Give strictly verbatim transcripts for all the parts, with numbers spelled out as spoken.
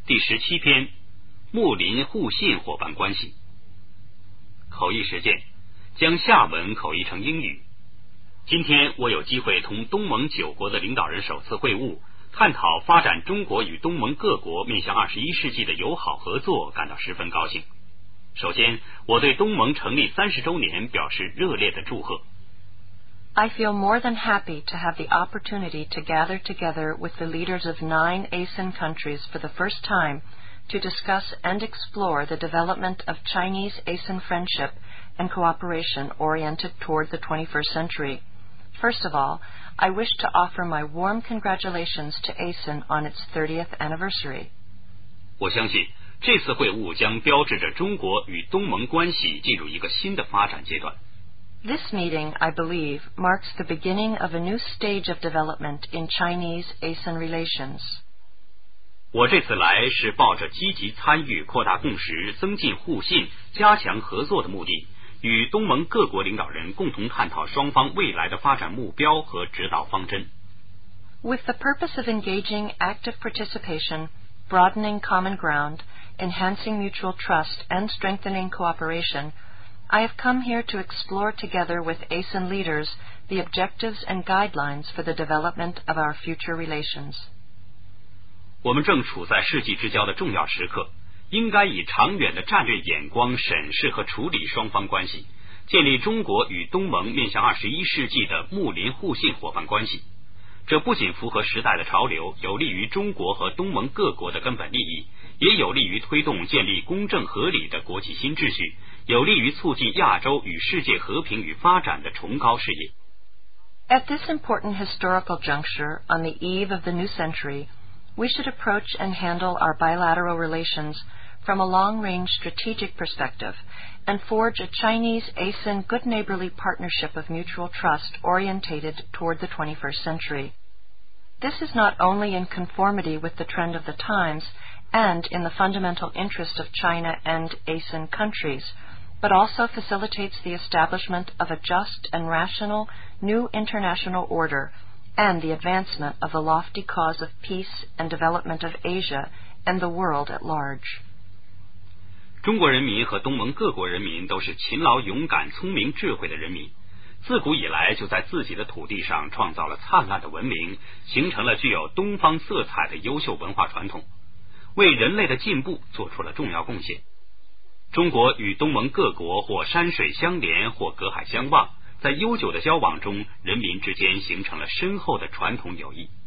第十七篇，睦邻互信伙伴关系。口译实践，将下文口译成英语。今天我有机会同东盟九国的领导人首次会晤，探讨发展中国与东盟各国面向二十一世纪的友好合作，感到十分高兴。首先，我对东盟成立三十周年表示热烈的祝贺。 I feel more than happy to have the opportunity to gather together with the leaders of nine A S E A N countries for the first time to discuss and explore the development of Chinese-A S E A N friendship and cooperation oriented toward the twenty-first century. First of all, I wish to offer my warm congratulations to A S E A N on its thirtieth anniversary. 我相信这次会晤将标志着中国与东盟关系进入一个新的发展阶段。 This meeting, I believe, marks the beginning of a new stage of development in Chinese-A S E A N relations. 我这次来是抱着积极参与、扩大共识、增进互信、加强合作的目的，与东盟各国领导人共同探讨双方未来的发展目标和指导方针。 With the purpose of engaging active participation, broadening common ground, enhancing mutual trust, and strengthening cooperation, I have come here to explore together with A S E A N leaders the objectives and guidelines for the development of our future relations. 我们正处在世纪之交的重要时刻，应该以长远的战略眼光审视和处理双方关系，建立中国与东盟面向二十一世纪的睦邻互信伙伴关系。这不仅符合时代的潮流，有利于中国和东盟各国的根本利益，也有利于推动建立公正合理的国际新秩序，有利于促进亚洲与世界和平与发展的崇高事业。 At this important historical juncture, on the eve of the new century, we should approach and handle our bilateral relations from a long-range strategic perspective and forge a Chinese-A S E A N good neighborly partnership of mutual trust orientated toward the twenty-first century. This is not only in conformity with the trend of the times and in the fundamental interest of China and A S E A N countries, but also facilitates the establishment of a just and rational new international order and the advancement of the lofty cause of peace and development of Asia and the world at large. 中国人民和东盟各国人民都是勤劳、勇敢、聪明、智慧的人民，自古以来就在自己的土地上创造了灿烂的文明，形成了具有东方色彩的优秀文化传统，为人类的进步做出了重要贡献。中国与东盟各国或山水相连，或隔海相望，在悠久的交往中，人民之间形成了深厚的传统友谊。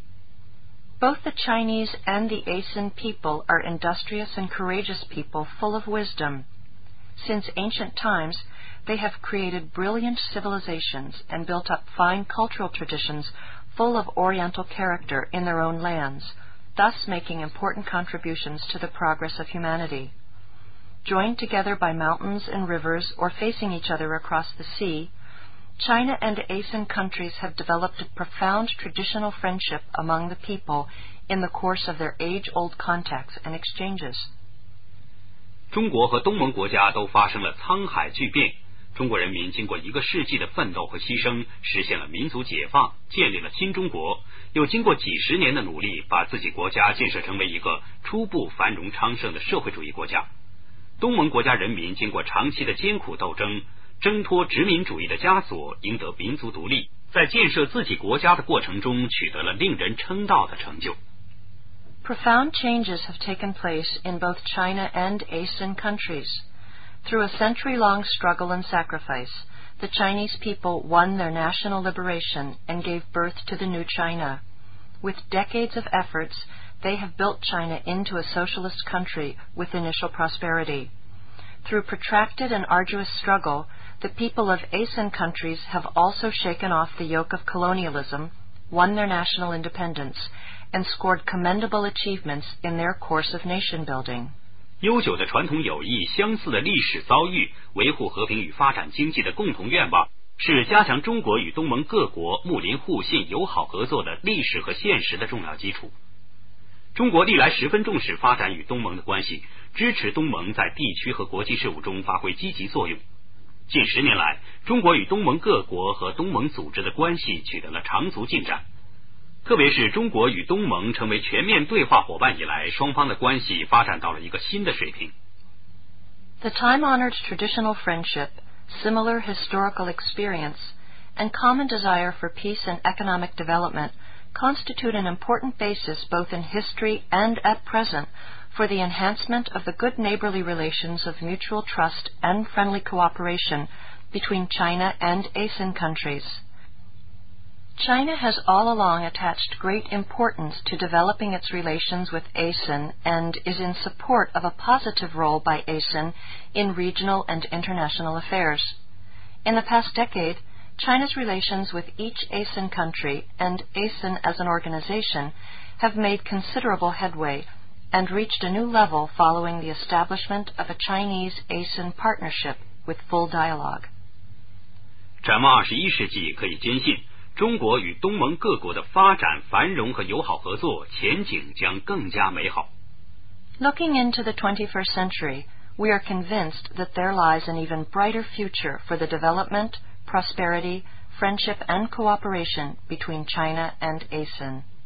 Both the Chinese and the A S E A N people are industrious and courageous people full of wisdom. Since ancient times, they have created brilliant civilizations and built up fine cultural traditions full of Oriental character in their own lands, thus making important contributions to the progress of humanity. Joined together by mountains and rivers or facing each other across the sea, China and A S E A N countries have developed a profound traditional friendship among the people in the course of their age-old contacts and exchanges. 中国和东盟国家都发生了沧海巨变，中国人民经过一个世纪的奋斗和牺牲，实现了民族解放，建立了新中国，又经过几十年的努力，把自己国家建设成为一个初步繁荣昌盛的社会主义国家。东盟国家人民经过长期的艰苦斗争，挣脱殖民主义的枷锁，赢得民族独立，在建设自己国家的过程中取得了令人称道的成就。 Profound changes have taken place in both China and A S E A N countries. Through a century-long struggle and sacrifice, the Chinese people won their national liberation and gave birth to the new China. With decades of efforts, they have built China into a socialist country with initial prosperity. Through protracted and arduous struggle, the people of A S E A N countries have also shaken off the yoke of colonialism, won their national independence, and scored commendable achievements in their course of nation building. 悠久的传统友谊、相似的历史遭遇、维护和平与发展经济的共同愿望，是加强中国与东盟各国睦邻互信、友好合作的历史和现实的重要基础。中国历来十分重视发展与东盟的关系，支持东盟在地区和国际事务中发挥积极作用。近十年来，中国与东盟各国和东盟组织的关系取得了长足进展。 特别是中国与东盟成为全面对话伙伴以来，双方的关系发展到了一个新的水平。 The time-honored traditional friendship, similar historical experience, and common desire for peace and economic development constitute an important basis both in history and at present for the enhancement of the good neighborly relations of mutual trust and friendly cooperation between China and A S E A N countries. China has all along attached great importance to developing its relations with A S E A N and is in support of a positive role by A S E A N in regional and international affairs. In the past decade, China's relations with each A S E A N country and A S E A N as an organization have made considerable headway and reached a new level following the establishment of a Chinese-A S E A N partnership with full dialogue. 展望二十一世纪，可以坚信，中国与东盟各国的发展、繁荣和友好合作前景将更加美好。 Looking into the twenty-first century, we are convinced that there lies an even brighter future for the development, prosperity, friendship, and cooperation between China and A S E A N.